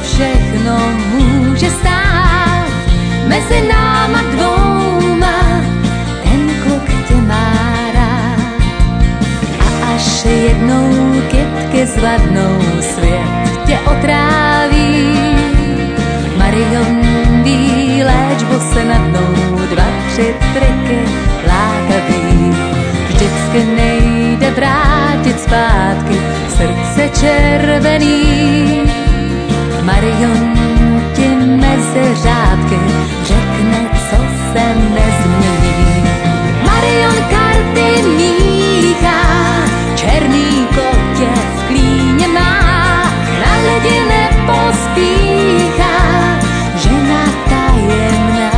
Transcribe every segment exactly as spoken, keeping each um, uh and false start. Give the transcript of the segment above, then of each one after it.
všechno může stát. Mezi náma dvouma ten kluk tě má rád. A až jednou kytky zvadnou, svět tě otráví. Marion ví, léčbu se nadnou, dva, tři triky lákavý. Vždycky nejde vrátit zpátky srdce červený. Marion ti mezi řádky řekne, co se nezmění. Marion karty míchá, černý kotě v klíně má, na lidi nepospíchá, žena tajemná.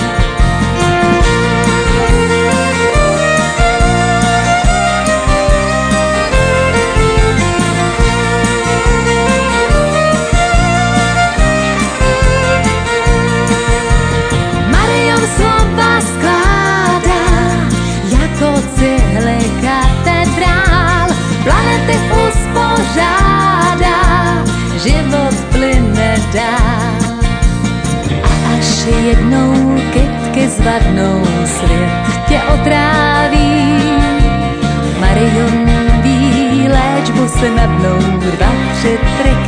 Marion slova skládá jako cihly katedrál, planety uspořádá, život plyne dál. A až jednou kytky zvadnou, svět tě otráví. Marion ví, léčbu se nadnou, dva, tři triky